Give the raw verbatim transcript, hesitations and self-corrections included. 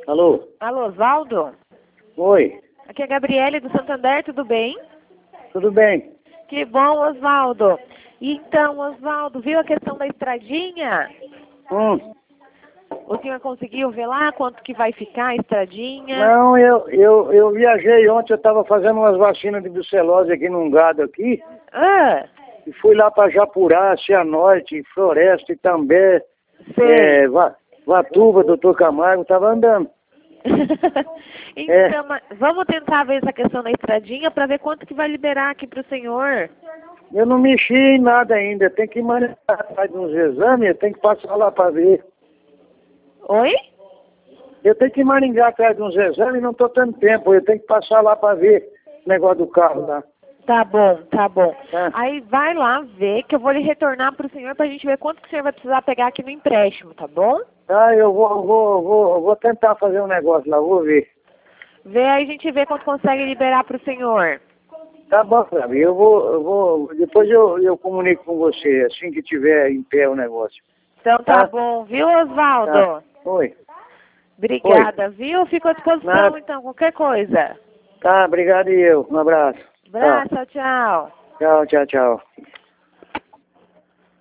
Alô? Alô, Osvaldo? Oi, Aqui é a Gabriele do Santander, tudo bem? tudo bem? Que bom, Osvaldo. Então, Osvaldo, viu a questão da estradinha? Hum. O senhor conseguiu ver lá quanto que vai ficar a estradinha? Não, eu, eu, eu viajei ontem, eu estava fazendo umas vacinas de brucelose aqui num gado aqui, Ah, e fui lá para Japurá, Cianorte, Floresta, Itambé, sei. é, Va- Vatuba, doutor Camargo, estava andando. Então, mas vamos tentar ver essa questão da estradinha para ver quanto que vai liberar aqui para o senhor. Eu não mexi em nada ainda, tem que mandar atrás de uns exames, eu tenho que passar lá para ver. Oi? Eu tenho que maringar atrás de uns exames, não estou tendo tempo, eu tenho que passar lá para ver o negócio do carro lá. Tá bom, tá bom. Tá. Aí vai lá ver que eu vou lhe retornar para o senhor para a gente ver quanto que o senhor vai precisar pegar aqui no empréstimo, tá bom? Tá, eu vou, vou, vou, vou tentar fazer um negócio lá, vou ver. Vê aí, a gente vê quanto consegue liberar para o senhor. Tá bom, Flávio, eu vou, eu vou, depois eu, eu comunico com você, assim que tiver em pé o negócio. Então tá, Tá? bom, viu, Osvaldo? Tá. Oi. Obrigada, viu? Fico à disposição, Nada. então, qualquer coisa. Tá, obrigado e eu. Um abraço. Abraço, tchau. Tchau, tchau, tchau.